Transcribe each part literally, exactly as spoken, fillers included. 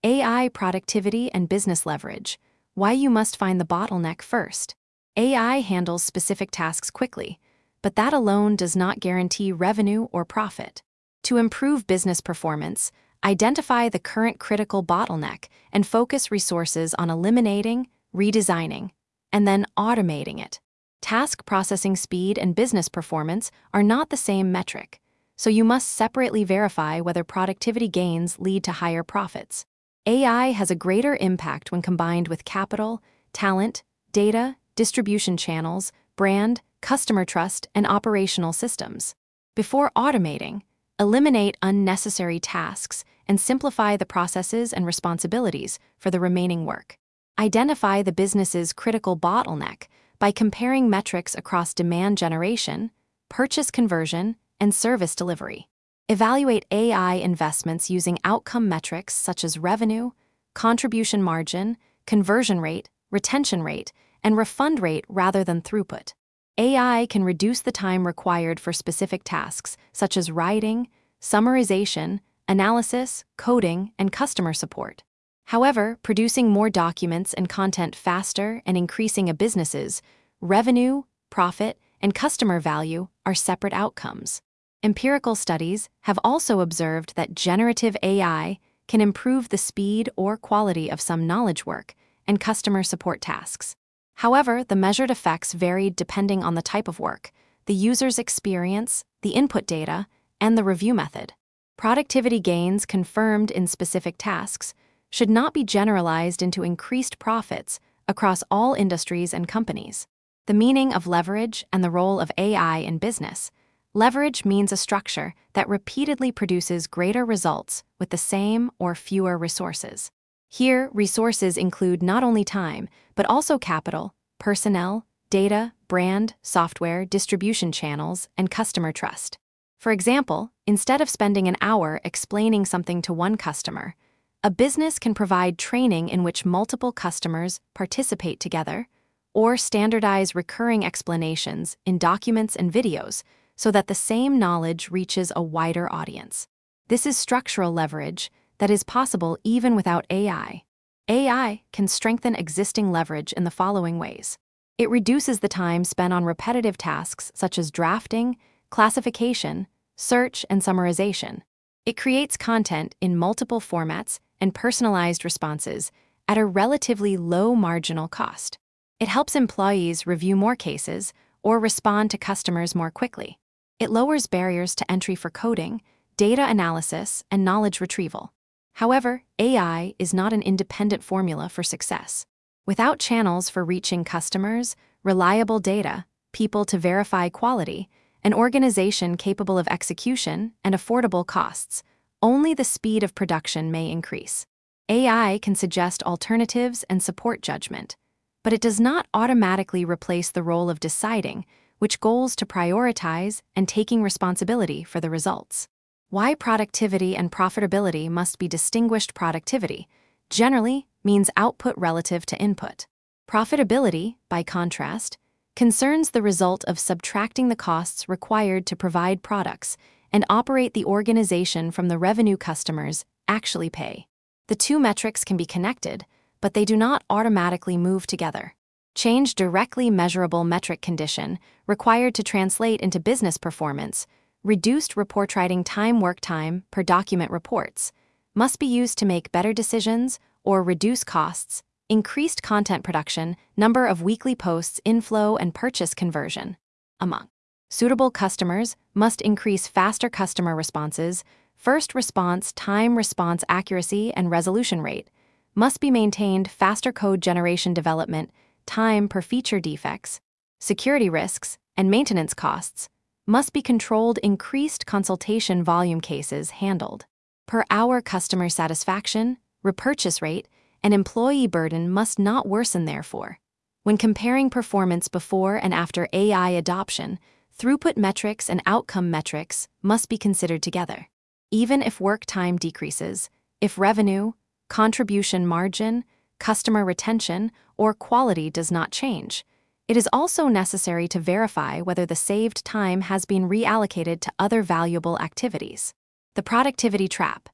A I productivity and business leverage. Why you must find the bottleneck first. A I handles specific tasks quickly, but that alone does not guarantee revenue or profit. To improve business performance, identify the current critical bottleneck and focus resources on eliminating, redesigning, and then automating it. Task processing speed and business performance are not the same metric, so you must separately verify whether productivity gains lead to higher profits. A I has a greater impact when combined with capital, talent, data, distribution channels, brand, customer trust, and operational systems. Before automating, eliminate unnecessary tasks and simplify the processes and responsibilities for the remaining work. Identify the business's critical bottleneck by comparing metrics across demand generation, purchase conversion, and service delivery. Evaluate A I investments using outcome metrics such as revenue, contribution margin, conversion rate, retention rate, and refund rate rather than throughput. A I can reduce the time required for specific tasks such as writing, summarization, analysis, coding, and customer support. However, producing more documents and content faster and increasing a business's revenue, profit, and customer value are separate outcomes. Empirical studies have also observed that generative A I can improve the speed or quality of some knowledge work and customer support tasks. However, the measured effects varied depending on the type of work, the user's experience, the input data, and the review method. Productivity gains confirmed in specific tasks should not be generalized into increased profits across all industries and companies. The meaning of leverage and the role of A I in business. Leverage means a structure that repeatedly produces greater results with the same or fewer resources. Here, resources include not only time, but also capital, personnel, data, brand, software, distribution channels, and customer trust. For example, instead of spending an hour explaining something to one customer, a business can provide training in which multiple customers participate together, or standardize recurring explanations in documents and videos so that the same knowledge reaches a wider audience. This is structural leverage that is possible even without A I. A I can strengthen existing leverage in the following ways. It reduces the time spent on repetitive tasks such as drafting, classification, search, and summarization. It creates content in multiple formats and personalized responses at a relatively low marginal cost. It helps employees review more cases or respond to customers more quickly. It lowers barriers to entry for coding, data analysis, and knowledge retrieval. However, A I is not an independent formula for success. Without channels for reaching customers, reliable data, people to verify quality, an organization capable of execution, and affordable costs, only the speed of production may increase. A I can suggest alternatives and support judgment, but it does not automatically replace the role of deciding which goals to prioritize and taking responsibility for the results. Why productivity and profitability must be distinguished. Productivity, generally, means output relative to input. Profitability, by contrast, concerns the result of subtracting the costs required to provide products and operate the organization from the revenue customers actually pay. The two metrics can be connected, but they do not automatically move together. Change directly measurable metric condition required to translate into business performance, reduced report writing time work time per document reports, must be used to make better decisions or reduce costs, increased content production, number of weekly posts inflow and purchase conversion. Among suitable customers must increase faster customer responses, first response time response accuracy and resolution rate, must be maintained faster code generation development, time per feature defects, security risks, and maintenance costs, must be controlled increased consultation volume cases handled. Per hour customer satisfaction, repurchase rate, and employee burden must not worsen therefore. When comparing performance before and after A I adoption, throughput metrics and outcome metrics must be considered together. Even if work time decreases, if revenue, contribution margin, customer retention, or quality does not change, it is also necessary to verify whether the saved time has been reallocated to other valuable activities. The productivity trap.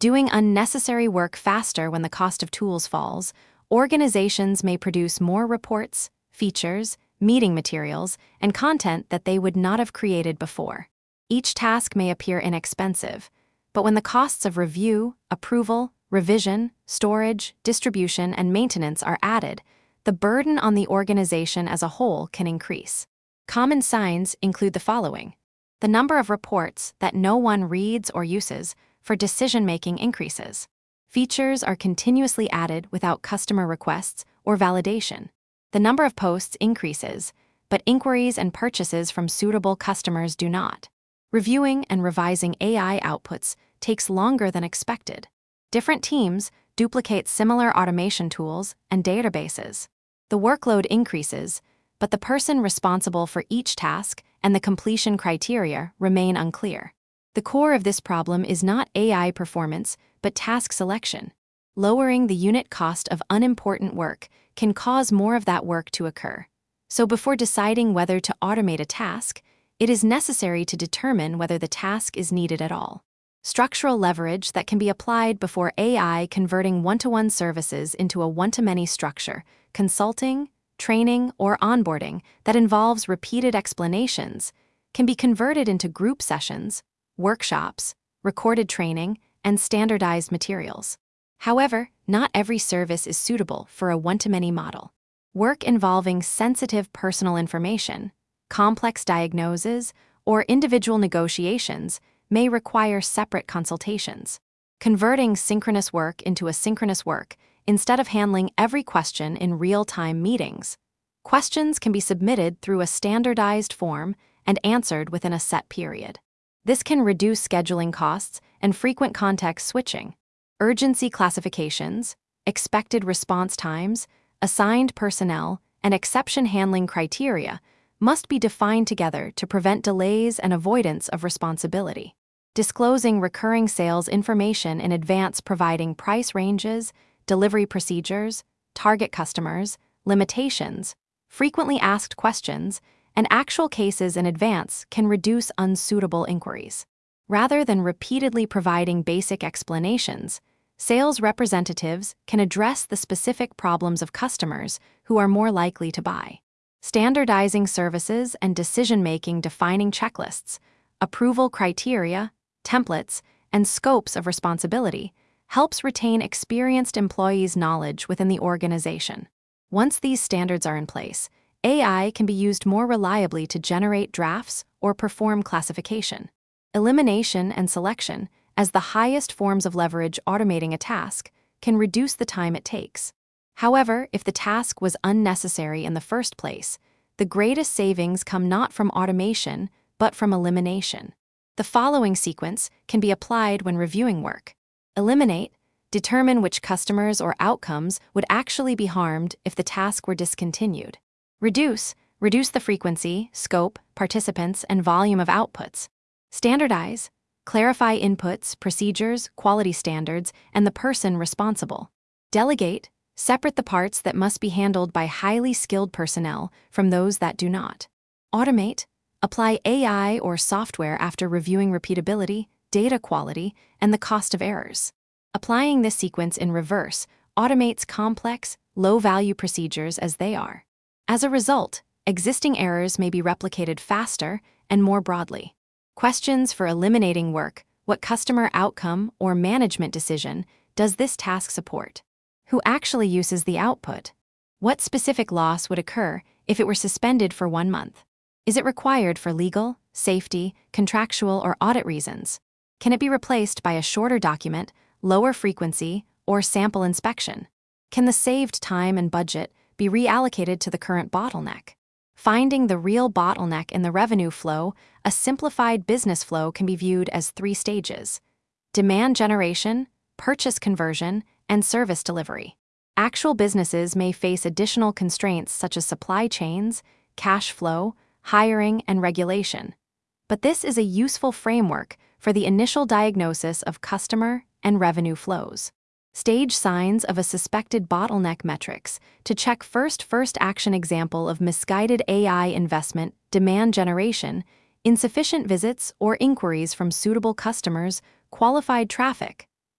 Doing unnecessary work faster when the cost of tools falls, organizations may produce more reports, features, meeting materials, and content that they would not have created before. Each task may appear inexpensive, but when the costs of review, approval, revision, storage, distribution, and maintenance are added, the burden on the organization as a whole can increase. Common signs include the following. The number of reports that no one reads or uses for decision-making increases. Features are continuously added without customer requests or validation. The number of posts increases, but inquiries and purchases from suitable customers do not. Reviewing and revising A I outputs takes longer than expected. Different teams duplicate similar automation tools and databases. The workload increases, but the person responsible for each task and the completion criteria remain unclear. The core of this problem is not A I performance, but task selection. Lowering the unit cost of unimportant work can cause more of that work to occur. So before deciding whether to automate a task, it is necessary to determine whether the task is needed at all. Structural leverage that can be applied before A I converting one-to-one services into a one-to-many structure, consulting, training, or onboarding that involves repeated explanations, can be converted into group sessions, workshops, recorded training, and standardized materials. However, not every service is suitable for a one-to-many model. Work involving sensitive personal information, complex diagnoses, or individual negotiations may require separate consultations. Converting synchronous work into asynchronous work instead of handling every question in real-time meetings. Questions can be submitted through a standardized form and answered within a set period. This can reduce scheduling costs and frequent context switching. Urgency classifications, expected response times, assigned personnel, and exception handling criteria must be defined together to prevent delays and avoidance of responsibility. Disclosing recurring sales information in advance, providing price ranges, delivery procedures, target customers, limitations, frequently asked questions, and actual cases in advance can reduce unsuitable inquiries. Rather than repeatedly providing basic explanations, sales representatives can address the specific problems of customers who are more likely to buy. Standardizing services and decision-making, defining checklists, approval criteria, templates, and scopes of responsibility helps retain experienced employees' knowledge within the organization. Once these standards are in place, A I can be used more reliably to generate drafts or perform classification. Elimination and selection, as the highest forms of leverage automating a task, can reduce the time it takes. However, if the task was unnecessary in the first place, the greatest savings come not from automation, but from elimination. The following sequence can be applied when reviewing work. Eliminate, determine which customers or outcomes would actually be harmed if the task were discontinued. Reduce, reduce the frequency, scope, participants, and volume of outputs. Standardize, clarify inputs, procedures, quality standards, and the person responsible. Delegate, separate the parts that must be handled by highly skilled personnel from those that do not. Automate, apply A I or software after reviewing repeatability, data quality, and the cost of errors. Applying this sequence in reverse automates complex, low-value procedures as they are. As a result, existing errors may be replicated faster and more broadly. Questions for eliminating work: what customer outcome or management decision does this task support? Who actually uses the output? What specific loss would occur if it were suspended for one month? Is it required for legal, safety, contractual, or audit reasons? Can it be replaced by a shorter document, lower frequency, or sample inspection? Can the saved time and budget be reallocated to the current bottleneck? Finding the real bottleneck in the revenue flow, a simplified business flow can be viewed as three stages: demand generation, purchase conversion, and service delivery. Actual businesses may face additional constraints such as supply chains, cash flow, hiring, and regulation. But this is a useful framework for the initial diagnosis of customer and revenue flows. Stage signs of a suspected bottleneck metrics to check first first action example of misguided A I investment, demand generation, insufficient visits or inquiries from suitable customers, qualified traffic,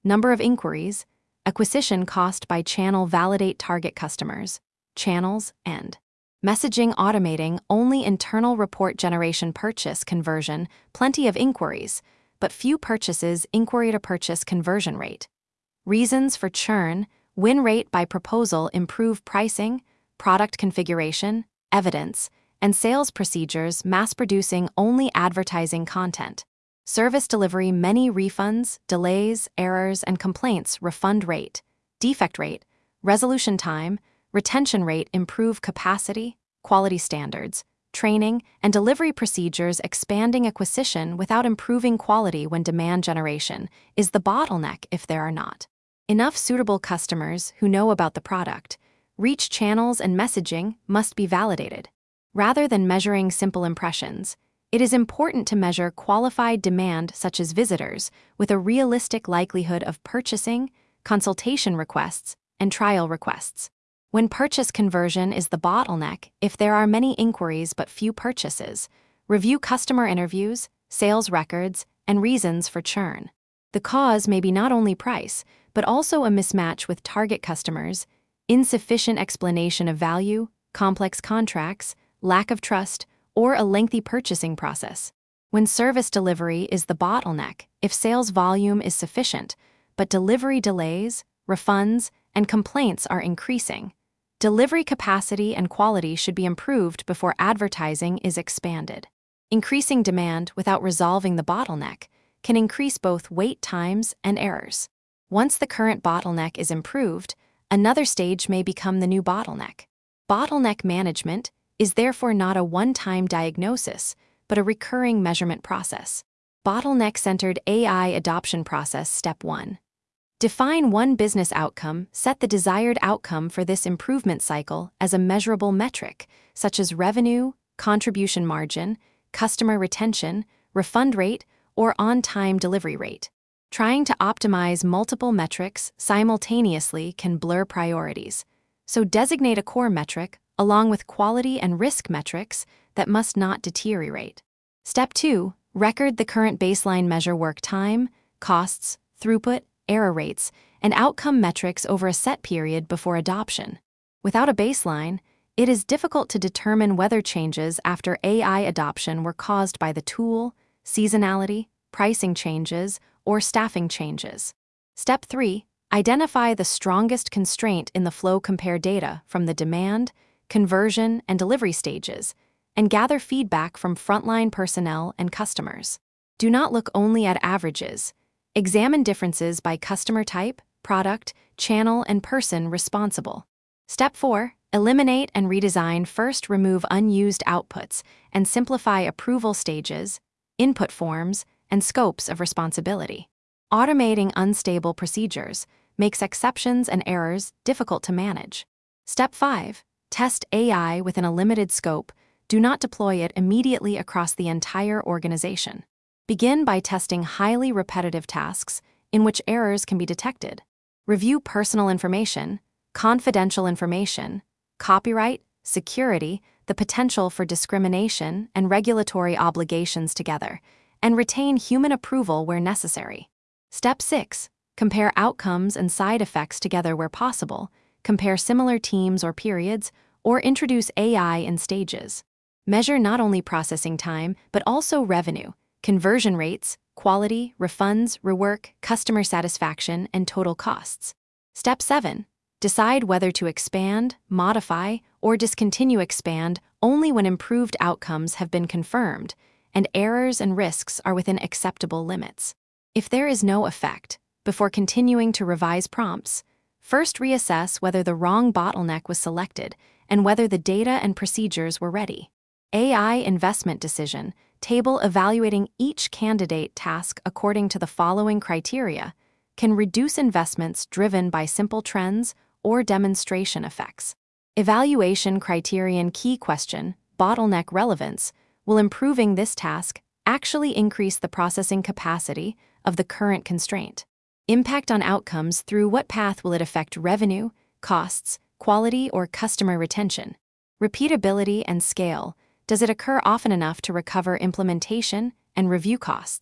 number of inquiries, acquisition cost by channel validate target customers, channels, and messaging automating only internal report generation purchase conversion, plenty of inquiries, but few purchases inquiry to purchase conversion rate. Reasons for churn, win rate by proposal improve pricing, product configuration, evidence, and sales procedures mass producing only advertising content. Service delivery many refunds, delays, errors, and complaints refund rate, defect rate, resolution time, retention rate improve capacity, quality standards, training, and delivery procedures expanding acquisition without improving quality when demand generation is the bottleneck if there are not enough suitable customers who know about the product. Reach channels and messaging must be validated. Rather than measuring simple impressions, it is important to measure qualified demand such as visitors with a realistic likelihood of purchasing, consultation requests, and trial requests. When purchase conversion is the bottleneck, if there are many inquiries but few purchases, review customer interviews, sales records, and reasons for churn. The cause may be not only price, but also a mismatch with target customers, insufficient explanation of value, complex contracts, lack of trust, or a lengthy purchasing process. When service delivery is the bottleneck, if sales volume is sufficient, but delivery delays, refunds, and complaints are increasing, delivery capacity and quality should be improved before advertising is expanded. Increasing demand without resolving the bottleneck can increase both wait times and errors. Once the current bottleneck is improved, another stage may become the new bottleneck. Bottleneck management is therefore not a one-time diagnosis, but a recurring measurement process. Bottleneck-centered A I adoption process. Step one. Define one business outcome. Set the desired outcome for this improvement cycle as a measurable metric, such as revenue, contribution margin, customer retention, refund rate, or on-time delivery rate. Trying to optimize multiple metrics simultaneously can blur priorities, so designate a core metric along with quality and risk metrics that must not deteriorate. Step two. Record the current baseline. Measure work time, costs, throughput, error rates, and outcome metrics over a set period before adoption. Without a baseline, it is difficult to determine whether changes after A I adoption were caused by the tool, seasonality, pricing changes, or staffing changes. Step three. Identify the strongest constraint in the flow. Compare data from the demand, conversion, and delivery stages, and gather feedback from frontline personnel and customers. Do not look only at averages. Examine differences by customer type, product, channel, and person responsible. Step four. Eliminate and redesign. First, remove unused outputs and simplify approval stages, input forms, and scopes of responsibility. Automating unstable procedures makes exceptions and errors difficult to manage. Step five. Test A I within a limited scope. Do not deploy it immediately across the entire organization. Begin by testing highly repetitive tasks in which errors can be detected. Review personal information, confidential information, copyright, security, the potential for discrimination, and regulatory obligations together, and retain human approval where necessary. Step six. Compare outcomes and side effects together where possible. Compare similar teams or periods, or introduce A I in stages. Measure not only processing time, but also revenue, conversion rates, quality, refunds, rework, customer satisfaction, and total costs. Step seven. Decide whether to expand, modify, or discontinue. Expand only when improved outcomes have been confirmed and errors and risks are within acceptable limits. If there is no effect, before continuing to revise prompts, first reassess whether the wrong bottleneck was selected and whether the data and procedures were ready. A I investment decision table evaluating each candidate task according to the following criteria can reduce investments driven by simple trends or demonstration effects. Evaluation criterion. Key question, bottleneck relevance. Will improving this task actually increase the processing capacity of the current constraint? Impact on outcomes. Through what path will it affect revenue, costs, quality, or customer retention? Repeatability and scale. Does it occur often enough to recover implementation and review costs?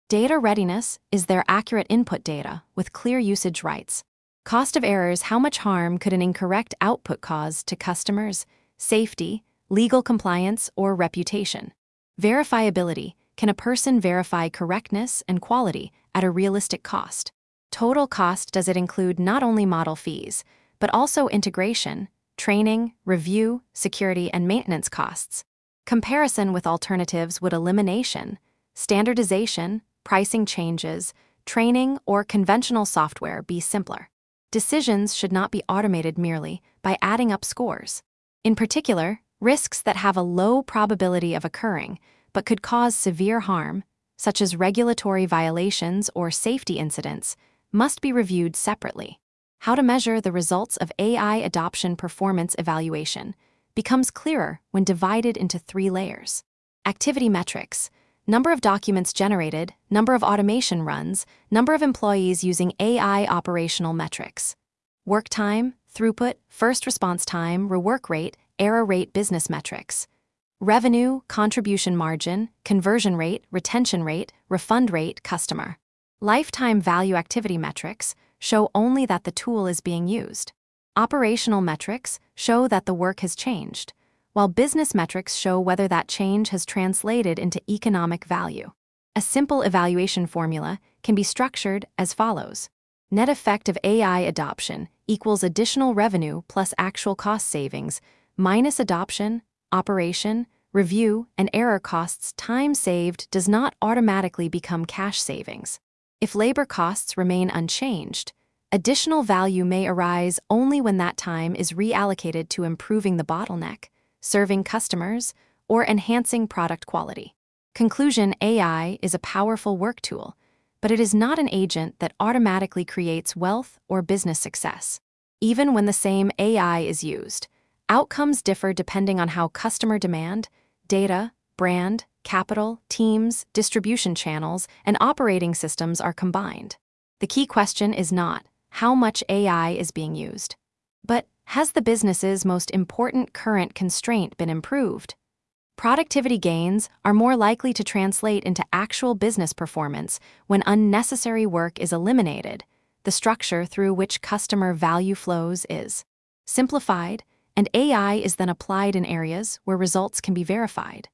Data readiness is their accurate input data with clear usage rights. Cost of errors: how much harm could an incorrect output cause to customers, safety, legal compliance, or reputation? Verifiability: can a person verify correctness and quality at a realistic cost? Total cost: does it include not only model fees, but also integration, training, review, security, and maintenance costs? Comparison with alternatives: would elimination, standardization, pricing changes, training, or conventional software be simpler? Decisions should not be automated merely by adding up scores. In particular, risks that have a low probability of occurring but could cause severe harm, such as regulatory violations or safety incidents, must be reviewed separately. How to measure the results of A I adoption: performance evaluation becomes clearer when divided into three layers. Activity metrics: number of documents generated, number of automation runs, number of employees using A I. Operational metrics: work time, throughput, first response time, rework rate, error rate. Business metrics: revenue, contribution margin, conversion rate, retention rate, refund rate, customer lifetime value. Activity metrics show only that the tool is being used. Operational metrics show that the work has changed, while business metrics show whether that change has translated into economic value. A simple evaluation formula can be structured as follows. Net effect of A I adoption equals additional revenue plus actual cost savings minus adoption, operation, review, and error costs. Time saved does not automatically become cash savings. If labor costs remain unchanged, additional value may arise only when that time is reallocated to improving the bottleneck, serving customers, or enhancing product quality. Conclusion: A I is a powerful work tool, but it is not an agent that automatically creates wealth or business success. Even when the same A I is used, outcomes differ depending on how customer demand, data, brand, capital, teams, distribution channels, and operating systems are combined. The key question is not how much A I is being used, but has the business's most important current constraint been improved? Productivity gains are more likely to translate into actual business performance when unnecessary work is eliminated. The structure through which customer value flows is simplified, and A I is then applied in areas where results can be verified.